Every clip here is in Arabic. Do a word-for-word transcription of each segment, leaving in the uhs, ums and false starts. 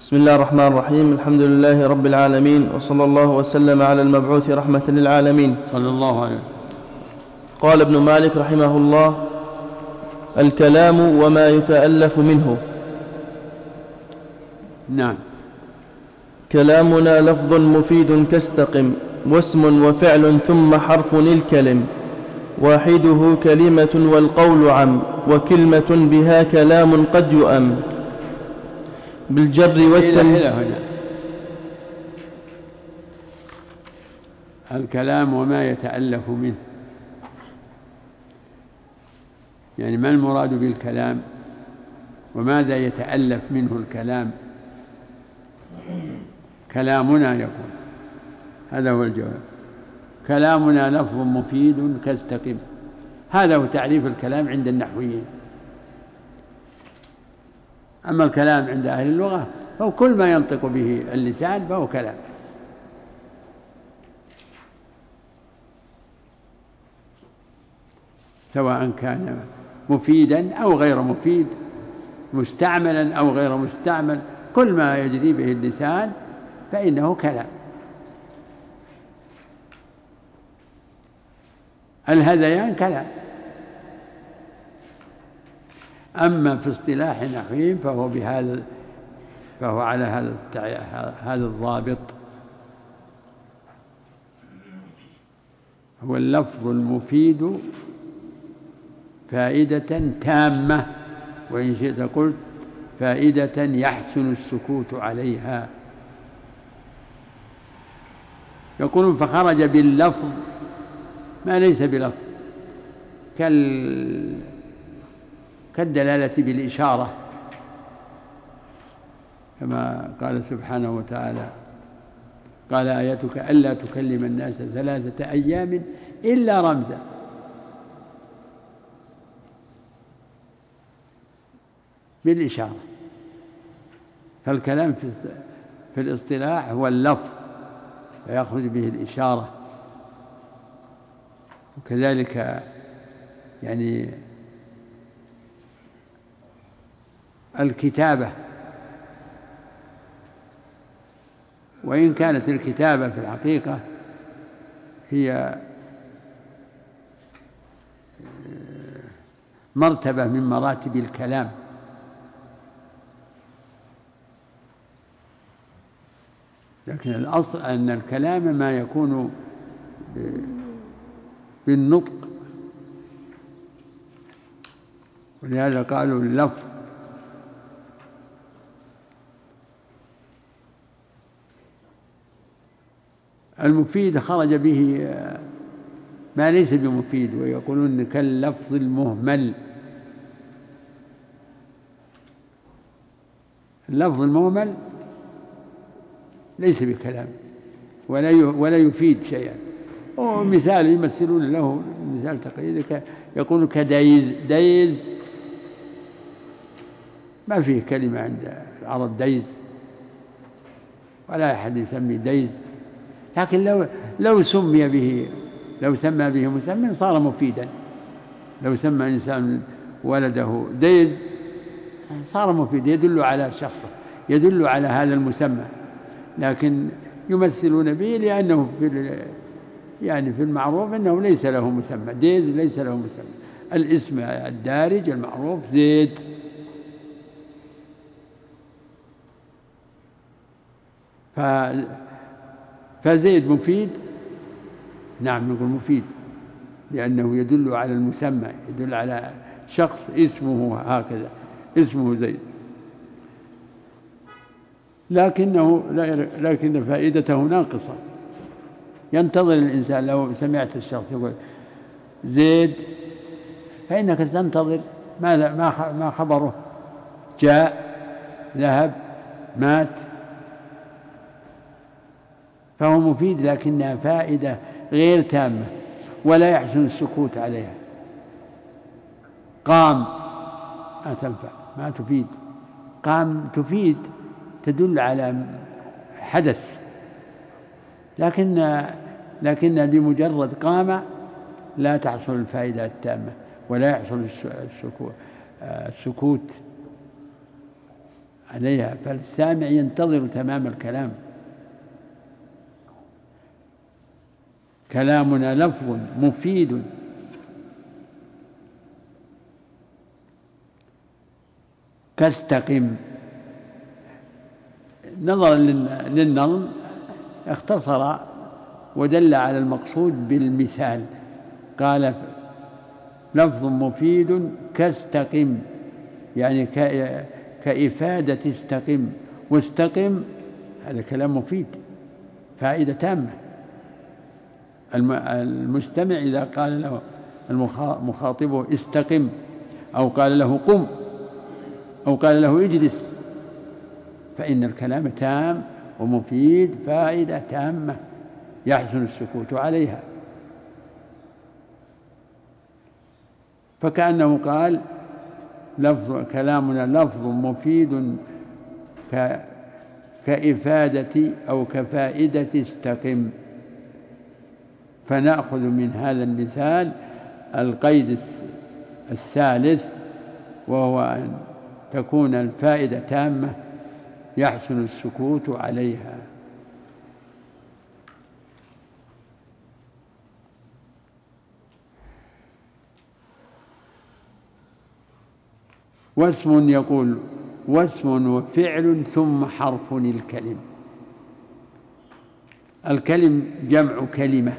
بسم الله الرحمن الرحيم. الحمد لله رب العالمين، وصلى الله وسلم على المبعوث رحمة للعالمين صلى الله عليه وسلم. قال ابن مالك رحمه الله: الكلام وما يتألف منه. نعم. كلامنا لفظ مفيد كاستقم، واسم وفعل ثم حرف الكلم، واحده كلمة والقول عم، وكلمة بها كلام قد يؤم بالجر والتنوين. الكلام وما يتألف منه، يعني ما المراد بالكلام وماذا يتألف منه الكلام؟ كلامنا يقول، هذا هو الجواب. كلامنا لفظ مفيد كاستقم، هذا هو تعريف الكلام عند النحويين. أما الكلام عند أهل اللغة فهو كل ما ينطق به اللسان فهو كلام. سواء كان مفيدا أو غير مفيد، مستعملا أو غير مستعمل، كل ما يجري به اللسان فإنه كلام. الهذيان كلام. أما في اصطلاح نحويين فهو بهذا، فهو على هذا هذا الضابط: هو اللفظ المفيد فائدة تامة، وإن شئت قلت فائدة يحسن السكوت عليها. يقولون فخرج باللفظ ما ليس بلفظ، كال كالدلالة بالإشارة، كما قال سبحانه وتعالى: قال آيتك ألا تكلم الناس ثلاثة أيام إلا رمزا. بالإشارة. فالكلام في الاصطلاح هو اللفظ فيخرج به الإشارة. وكذلك يعني الكتابة، وإن كانت الكتابة في الحقيقة هي مرتبة من مراتب الكلام، لكن الأصل أن الكلام ما يكون بالنطق، ولهذا قالوا اللفظ. المفيد خرج به ما ليس بمفيد، ويقولون كاللفظ المهمل. اللفظ المهمل ليس بكلام ولا ولا يفيد شيئا. ومثال يمثلون له مثال تقريبي، يقول كدايز. دايز ما فيه كلمة عند العرب دايز، ولا أحد يسمي دايز، لكن لو لو سمي به لو سمى به مسمى صار مفيدا. لو سمى إنسان ولده دايز صار مفيد، يدل على شخصه، يدل على هذا المسمى. لكن يمثلون به لأنه في يعني في المعروف أنه ليس له مسمى. ديز ليس له مسمى، الاسم الدارج المعروف زيد. ف... فزيد مفيد. نعم نقول مفيد لأنه يدل على المسمى، يدل على شخص اسمه هكذا، اسمه زيد. لكنه لكن فائدته ناقصة. ينتظر الإنسان لو سمعت الشخص يقول زيد فإنك تنتظر ما ما خبره، جاء، ذهب، مات. فهو مفيد لكنها فائدة غير تامة ولا يحسن السكوت عليها. قام ما تنفع، ما تفيد. قام تفيد، تدل على حدث، لكن لكن بمجرد قام لا تحصل الفائدة التامة ولا يحصل السكوت. عليها، فالسامع ينتظر تمام الكلام. كلامنا لفظ مفيد كاستقم. نظرا للنظم اختصر ودل على المقصود بالمثال، قال لفظ مفيد كاستقم، يعني كإفادة استقم. واستقم هذا كلام مفيد، فائدة تامة. المستمع إذا قال له مخاطبه استقم، أو قال له قم، أو قال له اجلس، فإن الكلام تام ومفيد، فائدة تامة يحسن السكوت عليها. فكأنه قال لفظ كلامنا لفظ مفيد كإفادة أو كفائدة استقم. فنأخذ من هذا المثال القيد الثالث، وهو أن تكون الفائدة تامة يحسن السكوت عليها. واسم يقول واسم وفعل ثم حرف الكلم. الكلم جمع كلمة،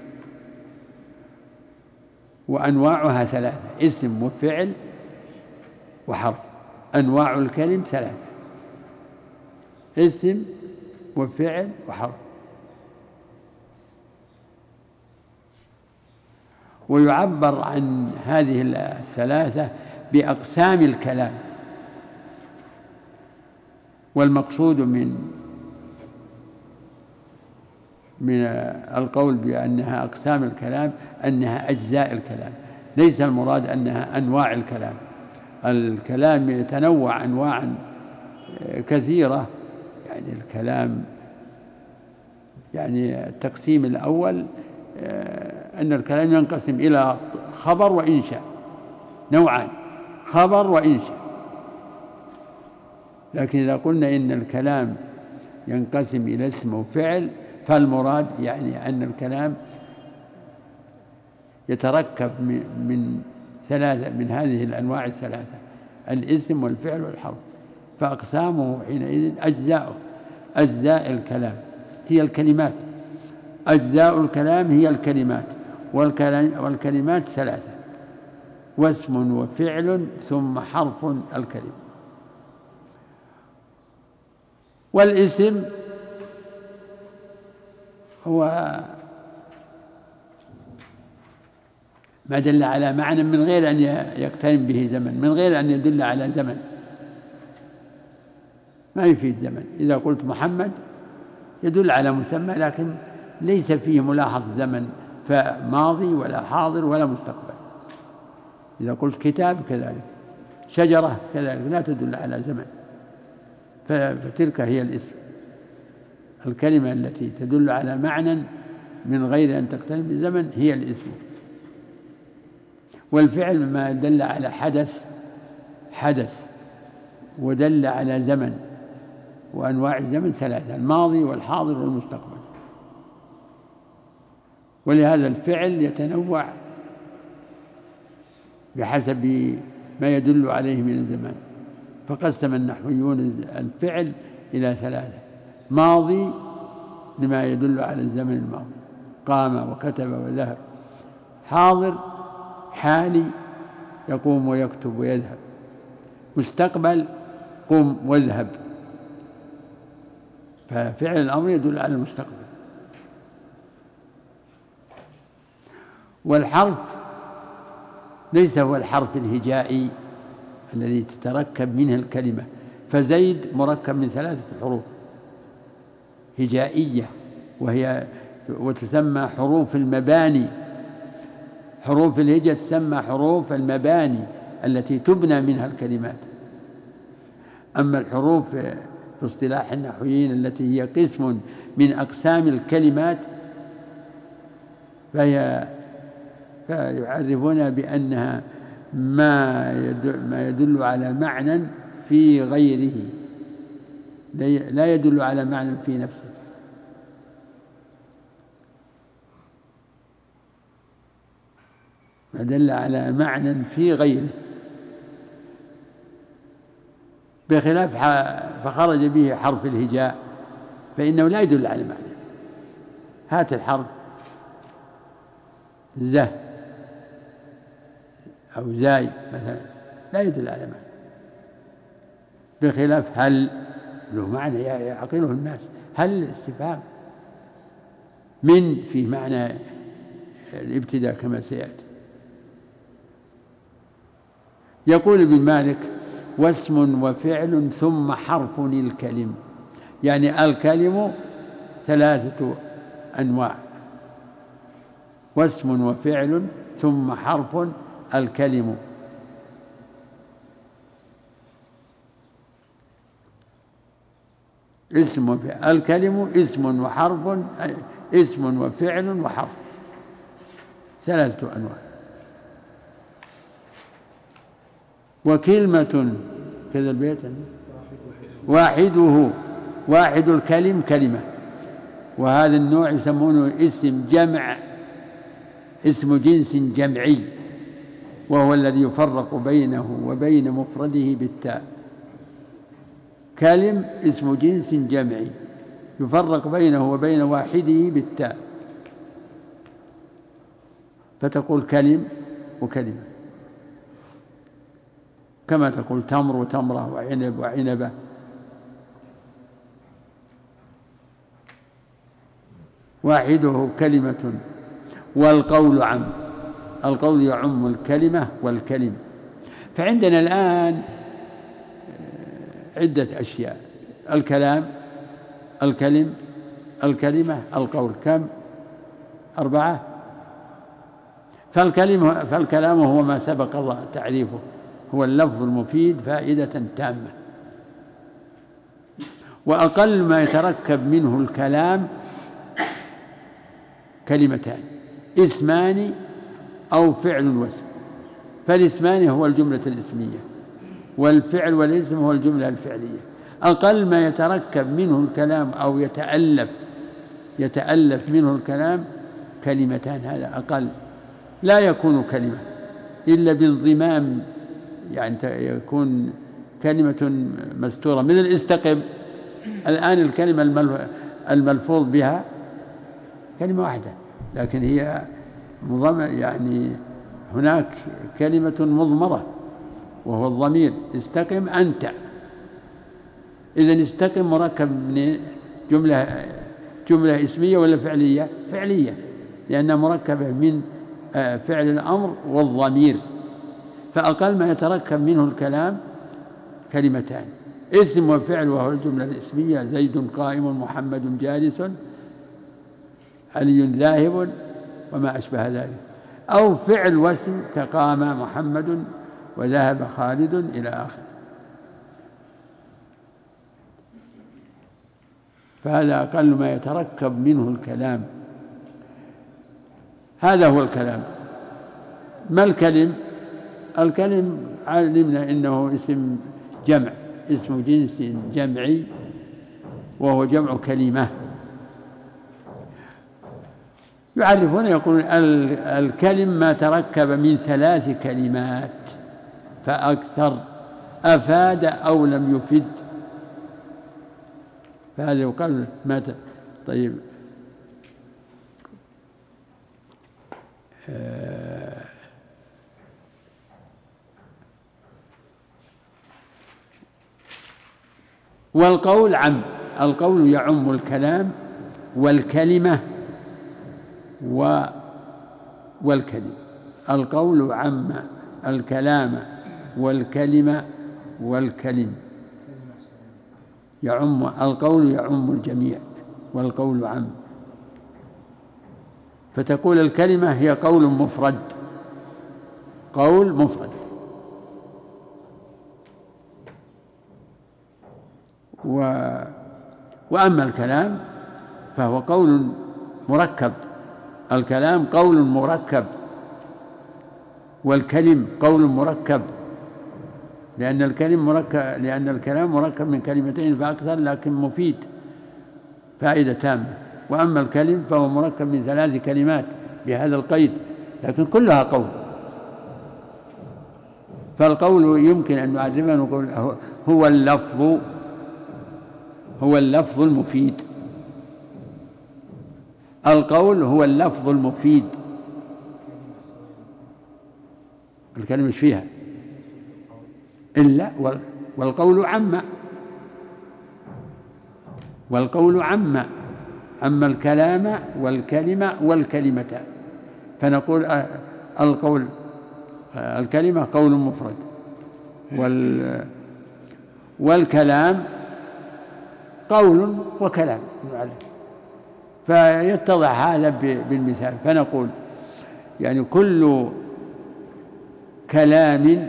وأنواعها ثلاثة: اسم وفعل وحرف. أنواع الكلم ثلاثة: اسم وفعل وحرف. ويعبر عن هذه الثلاثة بأقسام الكلام. والمقصود من من القول بأنها أقسام الكلام أنها أجزاء الكلام، ليس المراد أنها أنواع الكلام. الكلام يتنوع أنواعا كثيرة، يعني الكلام يعني التقسيم الأول أن الكلام ينقسم إلى خبر وإنشاء، نوعان: خبر وإنشاء. لكن إذا قلنا إن الكلام ينقسم إلى اسم وفعل، فالمراد يعني أن الكلام يتركب من ثلاثة من هذه الأنواع الثلاثة: الاسم والفعل والحرف. فأقسامه حينئذ أجزاؤه، أجزاء الكلام هي الكلمات. أجزاء الكلام هي الكلمات، والكلمات ثلاثة: واسم وفعل ثم حرف الكلمة. والاسم هو ما دل على معنى من غير أن يقترن به زمن، من غير أن يدل على زمن، ما يفيد زمن. إذا قلت محمد يدل على مسمى، لكن ليس فيه ملاحظ زمن، فماضي ولا حاضر ولا مستقبل. إذا قلت كتاب كذلك، شجرة كذلك، لا تدل على زمن، فتلك هي الاسم. الكلمة التي تدل على معنى من غير أن تقترن بزمن هي الاسم. والفعل ما دل على حدث حدث ودل على زمن، وأنواع الزمن ثلاثة: الماضي والحاضر والمستقبل. ولهذا الفعل يتنوع بحسب ما يدل عليه من الزمان. فقسم النحويون الفعل إلى ثلاثة: ماضي لما يدل على الزمن الماضي، قام وكتب وذهب. حاضر حالي، يقوم ويكتب ويذهب. مستقبل قم واذهب. ففعل الأمر يدل على المستقبل. والحرف ليس هو الحرف الهجائي الذي تتركب منه الكلمة، فزيد مركب من ثلاثة حروف هجائية، وهي وتسمى حروف المباني. حروف الهجاء تسمى حروف المباني التي تبنى منها الكلمات. أما الحروف في اصطلاح النحويين التي هي قسم من أقسام الكلمات، فهي فيعرفون بأنها ما يدل, ما يدل على معنى في غيره، لا يدل على معنى في نفسه. دل على معنى في غيره، بخلاف فخرج به حرف الهجاء فإنه لا يدل على معنى. هات الحرف زه أو زاي مثلا لا يدل على معنى، بخلاف هل له معنى يعقله الناس. هل استفهام، من في معنى الابتداء كما سيأتي. يقول ابن مالك: واسم وفعل ثم حرف الكلم. يعني الكلم ثلاثة أنواع: واسم وفعل ثم حرف الكلم. اسم وفعل. الكلم اسم وحرف، اسم وفعل وحرف، ثلاثة أنواع. وكلمة كذا البيت واحده، واحد الكلم كلمة. وهذا النوع يسمونه اسم جمع، اسم جنس جمعي، وهو الذي يفرق بينه وبين مفرده بالتاء. كلم اسم جنس جمعي يفرق بينه وبين واحده بالتاء، فتقول كلم وكلمة، كما تقول تمر وتمرة وعنب وعنبة. واحده كلمة. والقول عم، القول يعم الكلمة والكلم. فعندنا الآن عدة أشياء: الكلام، الكلم، الكلمة، القول. كم؟ أربعة. فالكلم فالكلام هو ما سبق الله تعريفه، هو اللفظ المفيد فائدة تامة. وأقل ما يتركب منه الكلام كلمتان: اسمان أو فعل واسم. فالاسمان هو الجملة الاسمية، والفعل والاسم هو الجملة الفعلية. أقل ما يتركب منه الكلام أو يتألف يتألف منه الكلام كلمتان، هذا أقل. لا يكون كلمة إلا بانضمام، يعني يكون كلمة مستورة من الاستقم. الآن الكلمة الملفوظ بها كلمة واحدة، لكن هي مضمرة، يعني هناك كلمة مضمرة وهو الضمير: استقم أنت. إذن استقم مركب من جملة جملة اسمية ولا فعلية؟ فعلية، لأنها مركبة من فعل الأمر والضمير. فأقل ما يتركب منه الكلام كلمتان: اسم وفعل وهو الجملة الاسمية: زيد قائم، محمد جالس، علي ذاهب، وما أشبه ذلك. أو فعل واسم كقام محمد وذهب خالد إلى آخره. فهذا أقل ما يتركب منه الكلام. هذا هو الكلام. ما الكلم؟ الكلم علمنا إنه اسم جمع، اسم جنس جمعي، وهو جمع كلمة. يعرفون يقولون الكلم ما تركب من ثلاث كلمات فأكثر، أفاد أو لم يفد. فهذا يقال ما ت... طيب آه... والقول عم، القول يعم الكلام والكلمة و... والكلمة. القول عم الكلام والكلمة والكلم، يعم القول يعم الجميع، والقول عم. فتقول الكلمة هي قول مفرد، قول مفرد. و... وأما الكلام فهو قول مركب. الكلام قول مركب، والكلم قول مركب. لأن الكلم مركب لأن الكلام مركب من كلمتين فأكثر لكن مفيد فائدة تامة، وأما الكلم فهو مركب من ثلاث كلمات بهذا القيد لكن كلها قول. فالقول يمكن أن نعرفه نقول هو اللفظ هو اللفظ المفيد. القول هو اللفظ المفيد. الكلمة مش فيها إلا والقول عم والقول عم عم الكلام والكلمة والكلمة، فنقول القول الكلمة قول مفرد وال والكلام قول وكلام، فيتضح هذا بالمثال. فنقول يعني كل كلام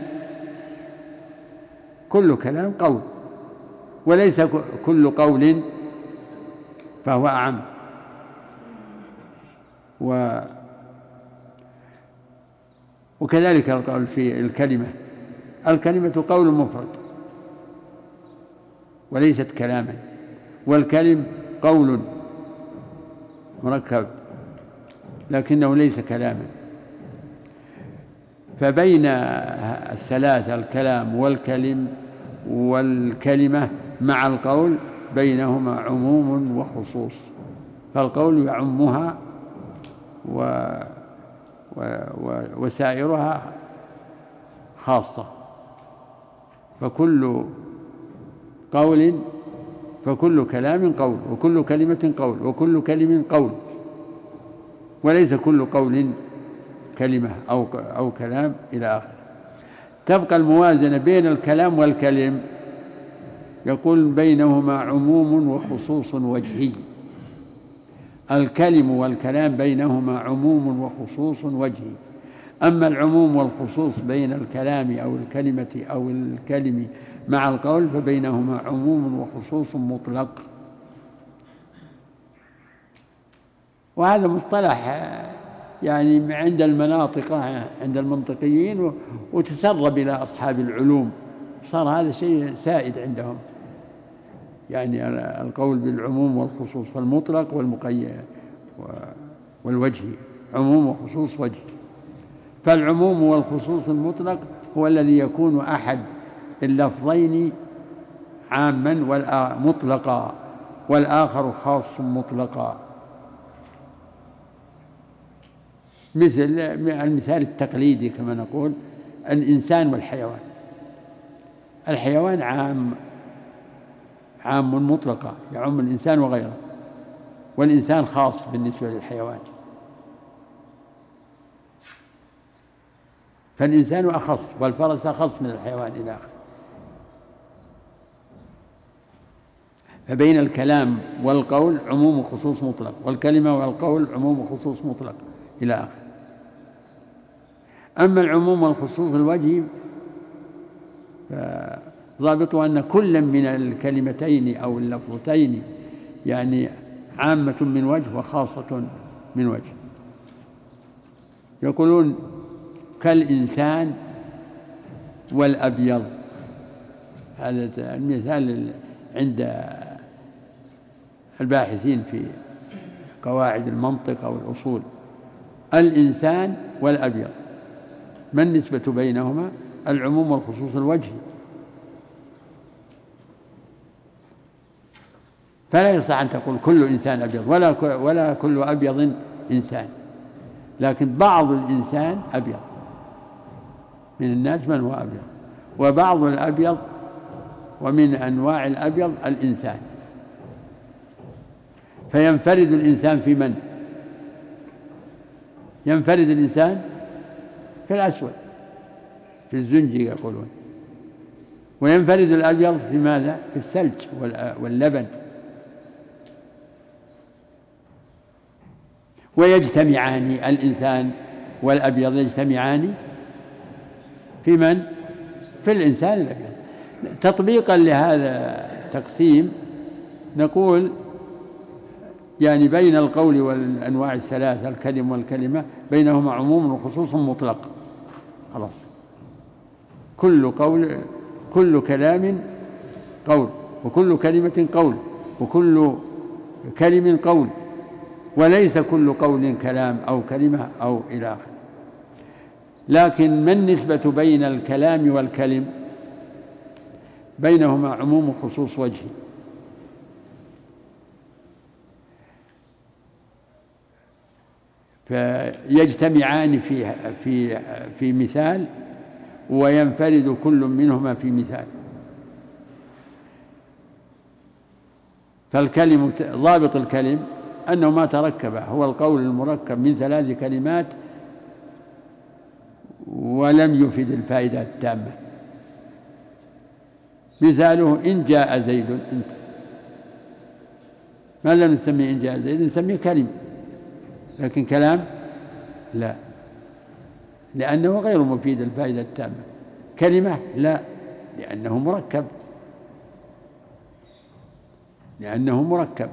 كل كلام قول، وليس كل قول فهو أعم. و وكذلك القول في الكلمة، الكلمة قول مفرد وليست كلاما، والكلم قول مركب لكنه ليس كلاما. فبين الثلاثة الكلام والكلم والكلمة مع القول بينهما عموم وخصوص، فالقول يعمها و وسائرها خاصة. فكل قول فكل كلام قول، وكل كلمة قول، وكل كلم قول، وليس كل قول كلمة أو أو كلام إلى آخره. تبقى الموازنة بين الكلام والكلم، يقول بينهما عموم وخصوص وجهي. الكلم والكلام بينهما عموم وخصوص وجهي. أما العموم والخصوص بين الكلام أو الكلمة أو الكلم مع القول فبينهما عموم وخصوص مطلق. وهذا مصطلح يعني عند المناطق عند المنطقيين وتسرب إلى أصحاب العلوم، صار هذا شيء سائد عندهم، يعني القول بالعموم والخصوص المطلق والمقيد والوجه، عموم وخصوص وجه. فالعموم والخصوص المطلق هو الذي يكون أحد اللفظين عاما مطلقا والآخر خاص مطلقا. مثل المثال التقليدي كما نقول الإنسان والحيوان. الحيوان عام عام مطلقا يعم الإنسان وغيره، والإنسان خاص بالنسبة للحيوان. فالإنسان أخص والفرس أخص من الحيوان إلى آخره. فبين الكلام والقول عموم وخصوص مطلق، والكلمة والقول عموم وخصوص مطلق إلى آخره. أما العموم والخصوص الوجهي فضابطه أن كل من الكلمتين أو اللفظتين يعني عامة من وجه وخاصة من وجه. يقولون كالإنسان والأبيض، هذا المثال عند الباحثين في قواعد المنطق أو الأصول. الإنسان والأبيض، ما النسبة بينهما؟ العموم والخصوص الوجهي. فلا يصح أن تقول كل إنسان أبيض ولا ولا كل أبيض إنسان، لكن بعض الإنسان أبيض، من الناس من هو أبيض، وبعض الأبيض ومن أنواع الأبيض الإنسان. فينفرد الإنسان في من؟ ينفرد الإنسان في الأسود، في الزنجي يقولون، وينفرد الأبيض في ماذا؟ في الثلج واللبن. ويجتمعان الإنسان والأبيض يجتمعان في من؟ في الإنسان الأبيض. تطبيقا لهذا التقسيم نقول يعني بين القول والأنواع الثلاثة الكلم والكلمة بينهما عموم وخصوص مطلق. خلاص كل قول كل كلام قول، وكل كلمة قول، وكل كلم قول، وليس كل قول كلام أو كلمة أو إلى آخره. لكن ما النسبة بين الكلام والكلم؟ بينهما عموم خصوص وجهي، فيجتمعان في في في مثال، وينفرد كل منهما في مثال. فالكلم ضابط الكلم أنه ما تركب، هو القول المركب من ثلاث كلمات ولم يفد الفائدة التامة. مثاله إن جاء زيد، انت ما لم نسميه إن جاء زيد، نسميه كلم، لكن كلام لا، لأنه غير مفيد الفائدة التامة. كلمة لا، لأنه مركب، لأنه مركب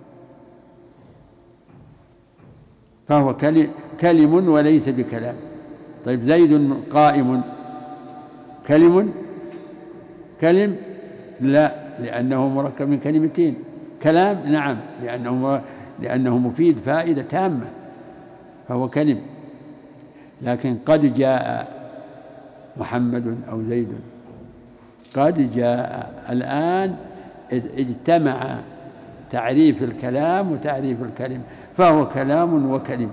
فهو كلم وليس بكلام. طيب زيد قائم، كلم؟ كلم لا، لأنه مركب من كلمتين. كلام نعم، لأنه لأنه مفيد فائدة تامة فهو كلم. لكن قد جاء محمد أو زيد، قد جاء، الآن اجتمع تعريف الكلام وتعريف الكلم، فهو كلام وكلم.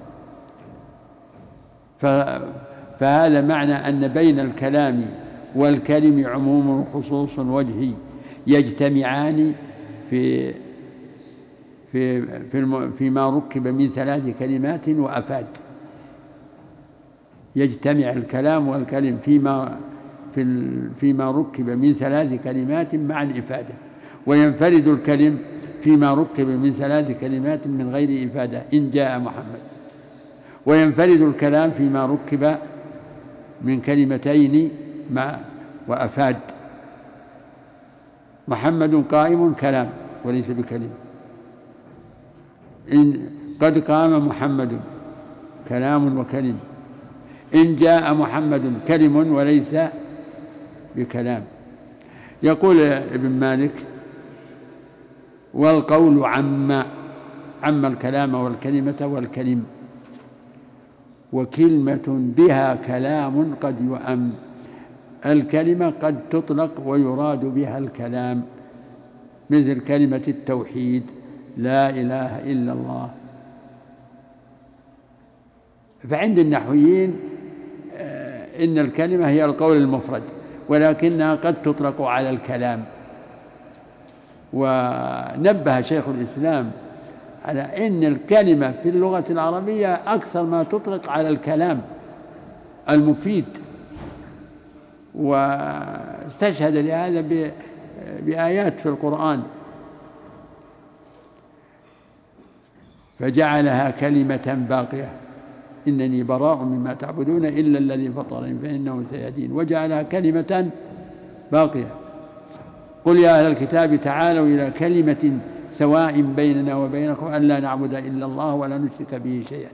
فهذا معنى أن بين الكلام والكلم عموم خصوص وجهي يجتمعان في في في فيما ركب من ثلاث كلمات وأفاد. يجتمع الكلام والكلم فيما في فيما ركب من ثلاث كلمات مع الإفادة، وينفرد الكلم فيما ركب من ثلاث كلمات من غير إفادة، إن جاء محمد. وينفرد الكلام فيما ركب من كلمتين مع وأفاد. محمد قائم كلام وليس بكلم. إن قد قام محمد كلام وكلم. إن جاء محمد كلم وليس بكلام. يقول ابن مالك: والقول عم عم الكلام والكلمة والكلم، وكلمة بها كلام قد يؤم. الكلمة قد تطلق ويراد بها الكلام، مثل كلمة التوحيد لا إله إلا الله. فعند النحويين إن الكلمة هي القول المفرد، ولكنها قد تطلق على الكلام. ونبه شيخ الإسلام على أن الكلمة في اللغة العربية أكثر ما تطلق على الكلام المفيد، واستشهد لهذا بآيات في القرآن: فجعلها كلمة باقية إنني براء مما تعبدون إلا الذي فطرني فإنه سيهدين. وجعلها كلمة باقية. قل يا أهل الكتاب تعالوا إلى كلمة سواء بيننا وبينكم ألا نعبد إلا الله ولا نشرك به شيئا.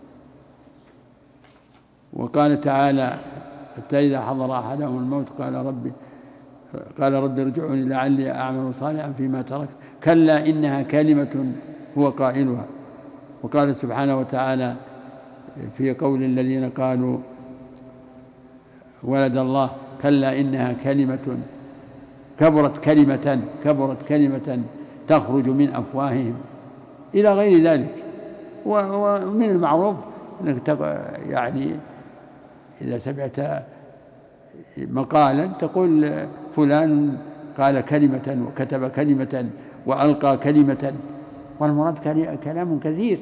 وقال تعالى: حتى إذا حضر أحدهم الموت قال ربي قال رب ارجعوني لعلي أعمل صالحا فيما ترك كلا إنها كلمة هو قائلها. وقال سبحانه وتعالى في قول الذين قالوا ولد الله: كلا إنها كلمة كبرت كلمة كبرت كلمة تخرج من أفواههم، إلى غير ذلك. ومن المعروف أنك يعني إذا سمعت مقالا تقول فلان قال كلمة وكتب كلمة وألقى كلمة، والمراد كلام كثير.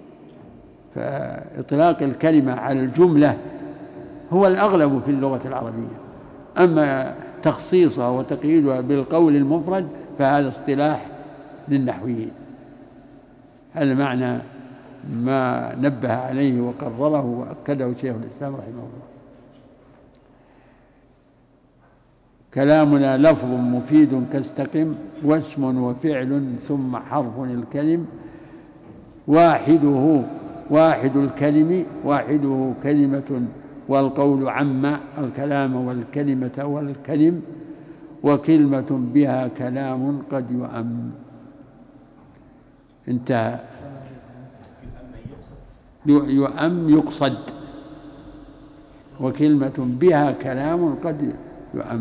فإطلاق الكلمة على الجملة هو الأغلب في اللغة العربية، أما تخصيصها وتقييدها بالقول المفرد فهذا اصطلاح للنحويين. هذا معنى ما نبه عليه وقرره وأكده شيخ الإسلام رحمه الله. كلامنا لفظ مفيد كاستقم، واسم وفعل ثم حرف الكلم، واحده واحد الكلم واحده كلمة والقول عم الكلام والكلمة والكلم، وكلمة بها كلام قد يؤم. انتهى. يؤم يقصد، وكلمة بها كلام قد يؤم.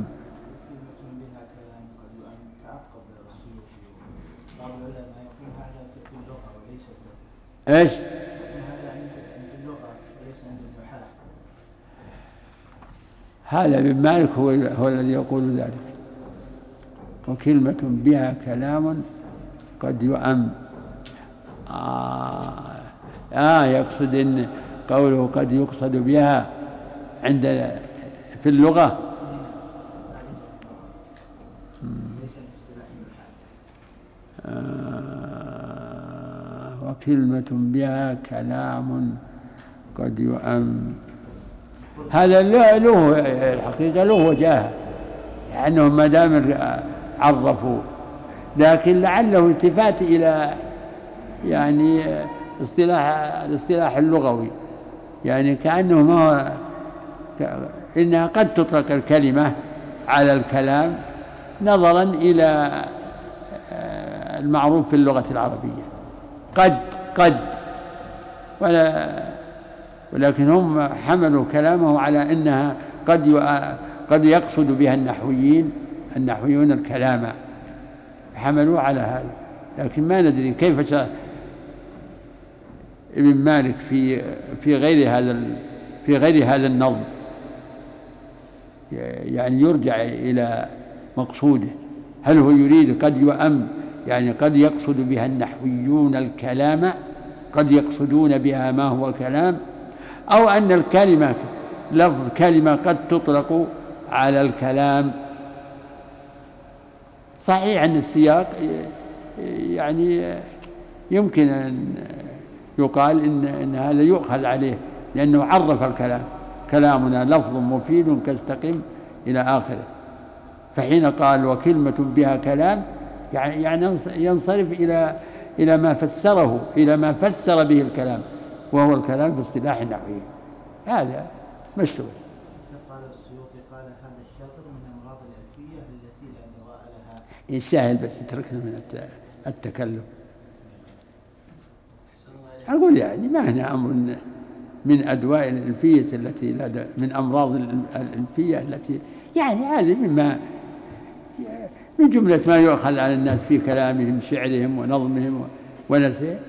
ايش؟ هذا ابن مالك هو, هو الذي يقول ذلك. وكلمة بها كلام قد يؤم. آه, آه يقصد إن قوله قد يقصد بها عند في اللغة. آه وكلمة بها كلام قد يؤم. هذا له الحقيقة له وجاهة، لأنهم ما دام عرفوا، لكن لعله التفات إلى يعني اصطلاح الاصطلاح اللغوي، يعني كأنه ما إنها قد تطلق الكلمة على الكلام نظرا إلى المعروف في اللغة العربية، قد قد ولا ولكن هم حملوا كلامه على أنها قد قد يقصد بها النحويين النحويون الكلام، حملوا على هذا. لكن ما ندري كيف ابن مالك في في غير هذا في غير هذا النظم، يعني يرجع إلى مقصوده. هل هو يريد قد يؤم يعني قد يقصد بها النحويون الكلام، قد يقصدون بها ما هو كلام، أو أن الكلمة لفظ كلمة قد تطلق على الكلام؟ صحيح أن السياق يعني يمكن أن يقال إن, إن هذا يؤخذ عليه، لأنه عرف الكلام، كلامنا لفظ مفيد كاستقم إلى آخره. فحين قال وكلمة بها كلام يعني ينصرف إلى إلى ما فسره إلى ما فسر به الكلام، وهو الكلام في اصطلاح النحوي. هذا مشروع. قال السيوطي قال هذا الشطر من أمراض الألفية التي لا دواء لها. يسهل بس تركنا من التكلم. أقول يعني ما هنا أمر من أدواء الألفية التي لا دواء، من أمراض الألفية التي يعني هذه مما من جملة ما يؤخذ على الناس في كلامهم شعرهم ونظمهم ونسيهم.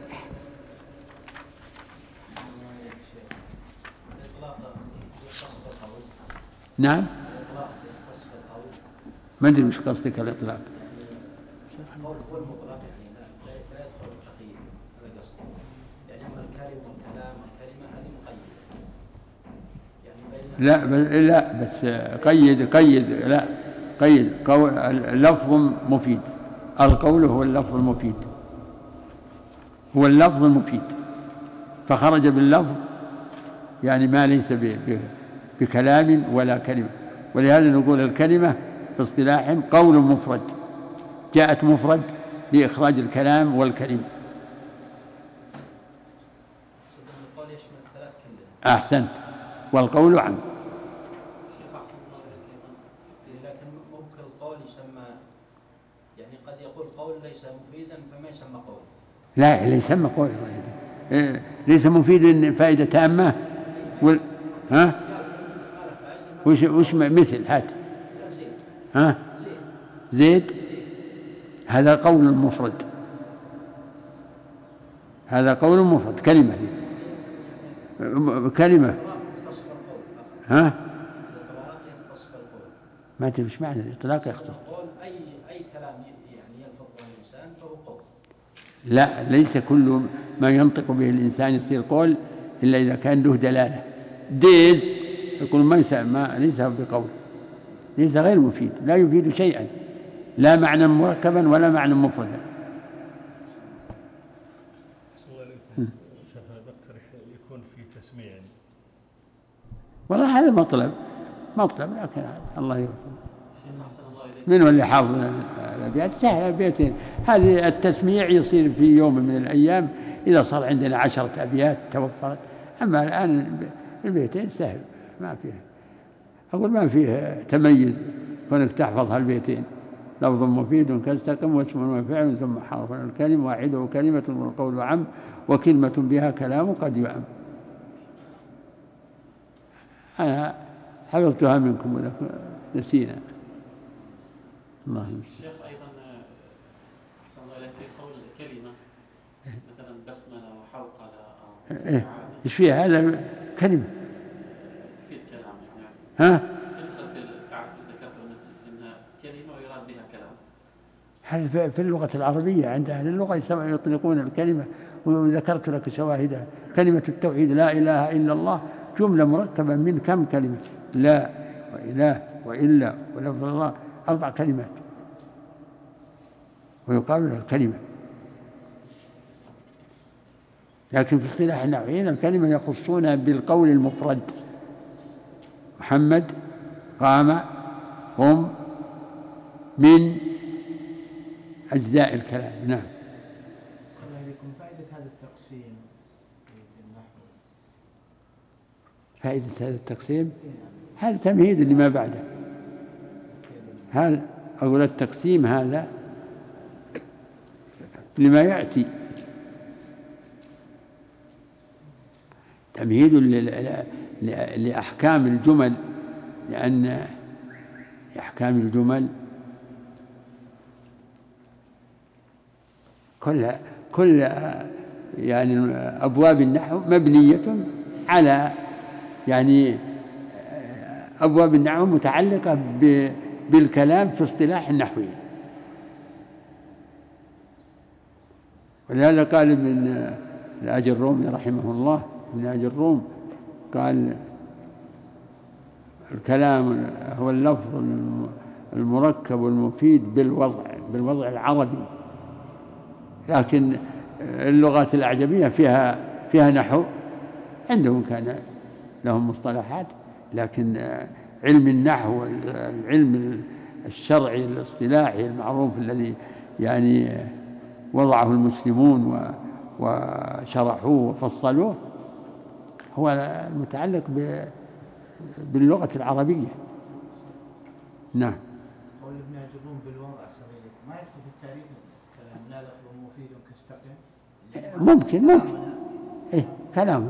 نعم. ما أدري وش قصدك الإطلاق. لا بس لا بس قيد قيد لا قيد لفظ مفيد. القول هو اللفظ المفيد، هو اللفظ المفيد، فخرج باللفظ يعني ما ليس بكلام ولا كلمة. ولهذا نقول الكلمة في اصطلاح قول مفرد، جاءت مفرد لإخراج الكلام والكلمة. أحسنت. والقول عام. لكن ممكن القول يسمى يعني قد يقول قول ليس مفيدا فما يسمى قول. لا لا يسمى قول ليس مفيدا فائدة تامة. وال... ها وش وش مثل هات ها زيد هذا قول مفرد، هذا قول مفرد كلمة كلمة ها ما أدري وش معنى الإطلاق يختص. أي أي كلام يعني يلفظ به الإنسان فهو قول. لا ليس كل ما ينطق به الإنسان يصير قول إلا إذا كان له دلالة. ديز يقول ما ما ليس بقول، ليس غير مفيد، لا يفيد شيئا، لا معنى مركبا ولا معنى مفردا. يكون في تسميع والله هذا مطلب مطلب لكن الله يغفر. من هو اللي حافظ الأبيات؟ سهل البيتين. هذه التسميع يصير في يوم من الأيام إذا صار عندنا عشرة أبيات توفرت، أما الآن البيتين سهل. ما فيه، أقول ما فيه تميز كونك تحفظ هالبيتين، لفظ مفيد كاستقم واسم وفعل ثم حرف الكلم واحده كلمة والقول عم وكلمة بها كلام قد يعم. أنا حفظتها منكم ولكن نسينا. الله الشيخ أيضا أحسن الله إليك في قول كلمة مثلا بسملة وحوقلة إيه إيش فيها هذا كلمة تفيد كلام يعني ها تدخل في التعرف ذكرت أنها كلمة ويراد بها كلام. هل في اللغة العربية عند أهل اللغة يطلقون الكلمة، وذكرت لك شواهدها. كلمة التوحيد لا إله إلا الله جملة مركبة من كم كلمة؟ لا وإله وإلا ولفظ الله، أربع كلمات ويقابلها الكلمة. لكن في اصطلاح النحويين الكلمة يخصون بالقول المفرد، محمد قام قم من أجزاء الكلام. نعم. صلى الله عليكم. فائدة هذا التقسيم في النحو، فائدة هذا التقسيم هذا تمهيد لما بعده. هذا أقول التقسيم هذا لما يأتي، تمهيد لأحكام الجمل، لأن أحكام الجمل كل كل يعني أبواب النحو مبنية على يعني أبواب النحو متعلقة بالكلام في اصطلاح النحوي. ولهذا قال ابن الآج الرومي رحمه الله، ابن الآج الروم قال الكلام هو اللفظ المركب المفيد بالوضع بالوضع العربي. لكن اللغات الأعجمية فيها فيها نحو، عندهم كان لهم مصطلحات، لكن علم النحو العلم الشرعي الاصطلاحي المعروف الذي يعني وضعه المسلمون وشرحوه وفصلوه هو المتعلق باللغة العربية. نعم. قول ابن عجلون بالوضع صغير ما يدخل في التعريف كلام لا لفظ مفيد كاستقم؟ ممكن ممكن إيه كلام.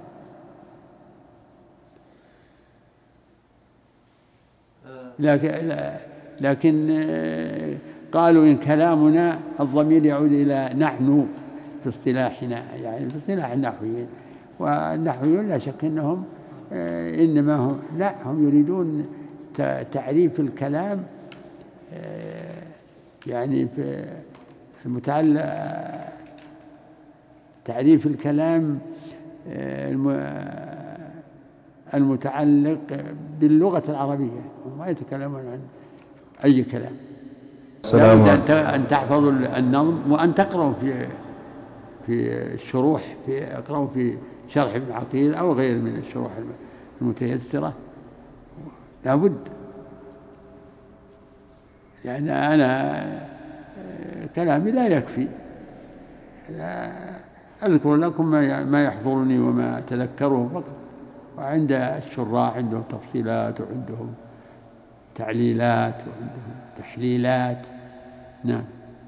لكن لكن قالوا إن كلامنا الضمير يعود إلى نحن في اصطلاحنا، يعني في اصطلاح النحويين، والنحويون لا شك أنهم إنما هم لا هم يريدون تعريف الكلام يعني في المتعلق تعريف الكلام المتعلق باللغة العربية، وما يتكلمون عن أي كلام. لابد أن تحفظوا النظم وأن تقرأوا في في الشروح، في اقرأوا في شرح ابن عقيل أو غير من الشروح المتيسرة، لابد. يعني أنا كلامي لا يكفي، أذكر لكم ما يحضرني وما أتذكره فقط، وعند الشراح عندهم تفصيلات وعندهم تعليلات وعندهم تحليلات. نعم.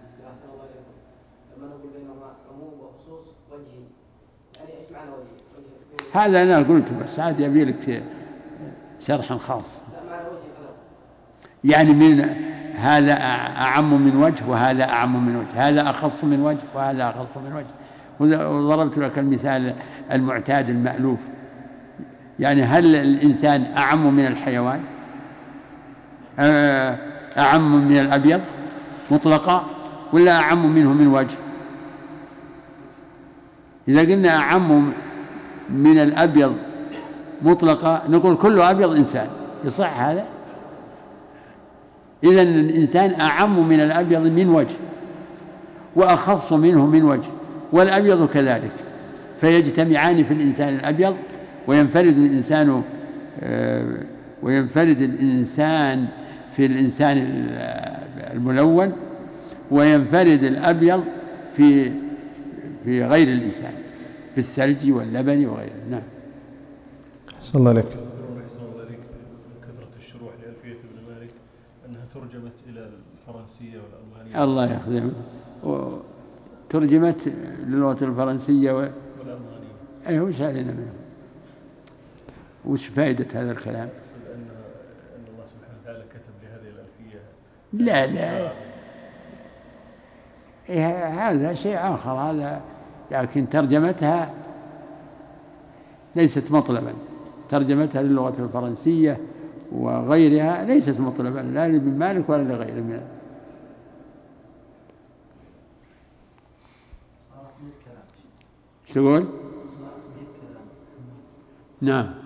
لما نقول بينهما عموم وخصوص وجهي، يعني ايش معنى وجهي؟ هذا أنا قلت، بس عاد يبي لك شرح خاص. لا معنى وجهي يعني من هذا أعم من وجه وهذا أعم من وجه، هذا أخص من وجه وهذا أخص من وجه. وضربت لك المثال المعتاد المألوف، يعني هل الإنسان أعم من الحيوان؟ أعم من الأبيض مطلقا ولا أعم منه من وجه؟ إذا قلنا أعم من الأبيض مطلقا نقول كل أبيض إنسان، يصح هذا؟ إذن الإنسان أعم من الأبيض من وجه وأخص منه من وجه، والأبيض كذلك، فيجتمعان في الإنسان الأبيض، وينفرد الإنسان وينفرد الإنسان في الإنسان الملون، وينفرد الأبيض في في غير الإنسان، في الثلج واللبن وغيره. نعم. صلى الله عليك. الفرنسية والألمانية. الله يخدمك. ترجمت للغة الفرنسية و... والألمانية. أي وش علينا منه؟ وش فائدة هذا الكلام؟ أن أن الله سبحانه وتعالى كتب لهذه الألفية. لا لا إيه هذا شيء آخر هذا، لكن ترجمتها ليست مطلبا، ترجمتها للغة الفرنسية وغيرها ليست مطلبا لا لابن مالك ولا لغيره من. شو تقول؟ نعم.